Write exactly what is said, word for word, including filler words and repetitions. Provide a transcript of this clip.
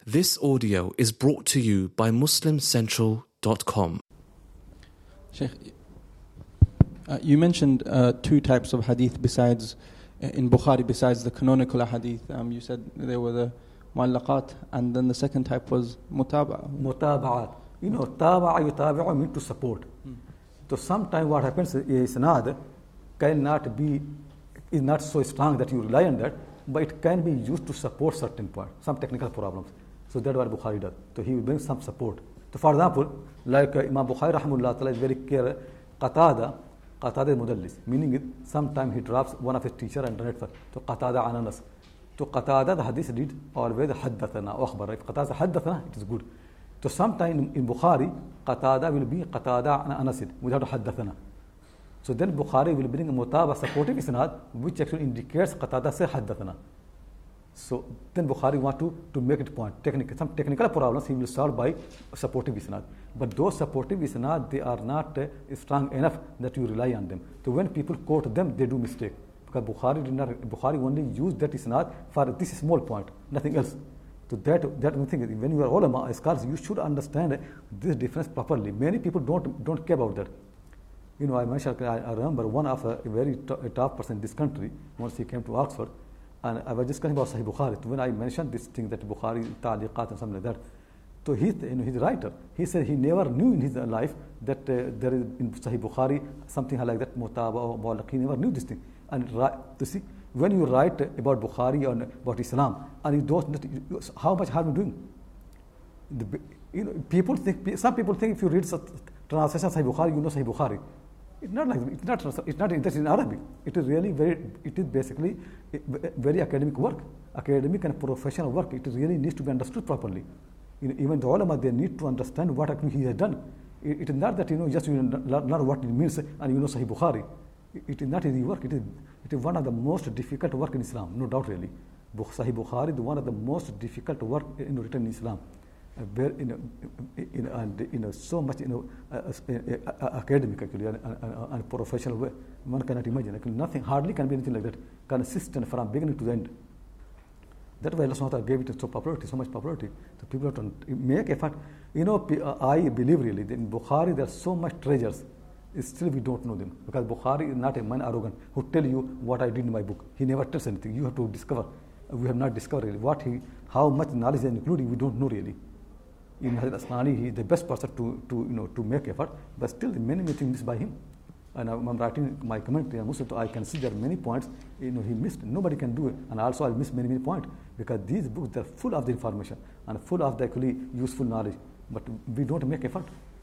This audio is brought to you by muslim central dot com. Sheikh, uh, you mentioned uh, two types of hadith besides, uh, in Bukhari, besides the canonical hadith. Um, you said there were the mu'allaqat, and then the second type was mutaba'a. Mutaba'at. You know, taba'a yutabi'u means to support. Hmm. So sometimes what happens is isnad cannot be, is not so strong that you rely on that, but it can be used to support certain point, some technical problems. So that's what Bukhari does. So he will bring some support. So for example, like uh, Imam Bukhari rahimahullah ta'ala is very clear, Qatada, Qatada is mudallis, meaning it, sometimes he drops one of his teacher and does it for, so Qatada ananas. So Qatada, the hadith read always haddathana wa akhbara. If Qatada haddathana, it is good. So sometime in, in Bukhari, Qatada will be Qatada anasid, without haddathana. So then Bukhari will bring a mutaba supportive isnad, which actually indicates Qatada say haddathana. So then Bukhari want to, to make it point. Technical, some technical problems he will solve by supportive isnad. But those supportive isnad, they are not uh, strong enough that you rely on them. So when people quote them, they do mistake. Because Bukhari did not, Bukhari only used that isnad for this small point, nothing else. So that that one thing, when you are ulama, scholars, you should understand this difference properly. Many people don't don't care about that. You know, I mentioned, I, I remember one of a, a very top, a top person in this country, once he came to Oxford, and I was discussing about Sahih Bukhari. So when I mentioned this thing that Bukhari, ta'liqat and something like that, so he, you know, he's a writer. He said he never knew in his life that uh, there is in Sahih Bukhari something like that, mutaba or mu'allaq. He never knew this thing. And to see, when you write about Bukhari or about Islam, and you don't, how much harm are you doing? The, you know, people think, some people think if you read translation of Sahih Bukhari, you know Sahih Bukhari. It's not like it's not it's not that's in Arabic. It is really very it is basically very academic work, academic and professional work. It really needs to be understood properly. You know, even the ulama, they need to understand what actually he has done. It, it is not that you know just you learn what it means and you know Sahih Bukhari. It, it is not easy work. It is it is one of the most difficult work in Islam, no doubt really. Sahih Bukhari is one of the most difficult work in written in Islam. Uh, very, you know, you know, and you know, so much you know, uh, uh, uh, academic actually and, and, and professional way. One cannot imagine. Actually, nothing, hardly can be anything like that. Consistent from beginning to the end. That's why Allah subhanahu wa ta'ala gave it so popularity, so much popularity. So people have to make effort. You know, I believe really that in Bukhari there are so much treasures. Still we don't know them because Bukhari is not a man arrogant who tell you what I did in my book. He never tells anything. You have to discover. We have not discovered really what he, how much knowledge is including. We don't know really. In Hazrat Asmani, he is the best person to, to, you know, to make effort, but still many, many things missed by him. And I'm writing my commentary on Muslim, so I can see there are many points, you know, he missed. Nobody can do it. And also I missed many, many points because these books, they're full of the information and full of the actually useful knowledge, but we don't make effort.